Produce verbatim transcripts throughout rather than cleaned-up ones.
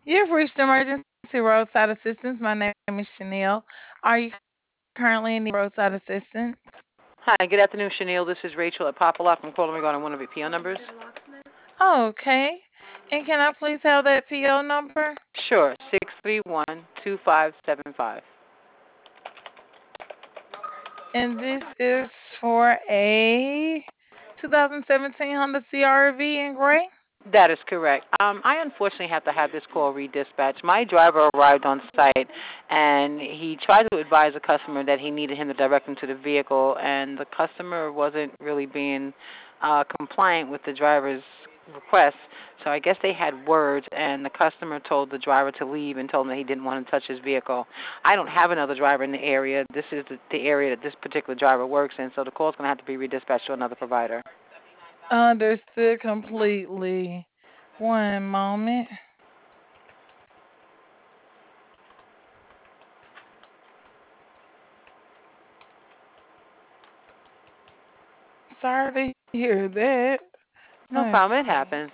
You've reached emergency roadside assistance. My name is Chanel. Are you currently in need of roadside assistance? Hi, good afternoon, Chanel. This is Rachel at Popalock. I'm calling regarding one of your P O numbers. Okay. And can I please have that P O number? Sure, six three one two five seven five. And this is for a twenty seventeen Honda C R V in gray. That is correct. Um, I unfortunately have to have this call redispatched. My driver arrived on site and he tried to advise the customer that he needed him to direct him to the vehicle, and the customer wasn't really being uh, compliant with the driver's request. So I guess they had words, and the customer told the driver to leave and told him that he didn't want to touch his vehicle. I don't have another driver in the area. This is the, the area that this particular driver works in, so the call's going to have to be redispatched to another provider. Understood completely. One moment. Sorry to hear that. No Let's problem. It see. happens.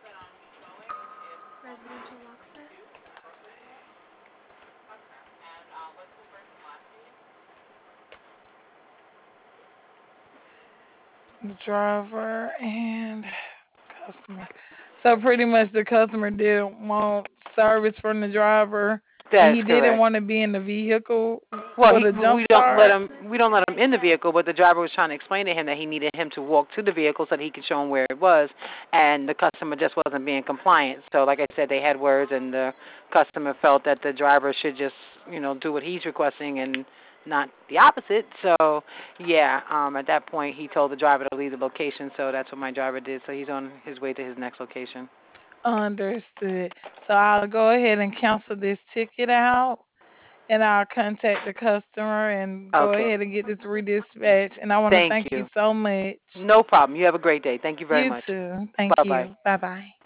The driver and customer. So pretty much the customer didn't want service from the driver and That is he didn't correct. want to be in the vehicle Well, for he the jump we don't let start. him we don't let him in the vehicle, but the driver was trying to explain to him that he needed him to walk to the vehicle so that he could show him where it was, and the customer just wasn't being compliant. So, like I said, they had words, and the customer felt that the driver should just you know do what he's requesting and not the opposite. So, yeah, um, at that point, he told the driver to leave the location. So that's what my driver did. So he's on his way to his next location. Understood. So I'll go ahead and cancel this ticket out and I'll contact the customer and go Okay. ahead and get this redispatched. And I want to Thank thank you you. so much. No problem. You have a great day. Thank you very You much. too. Thank Bye bye. you. Bye bye.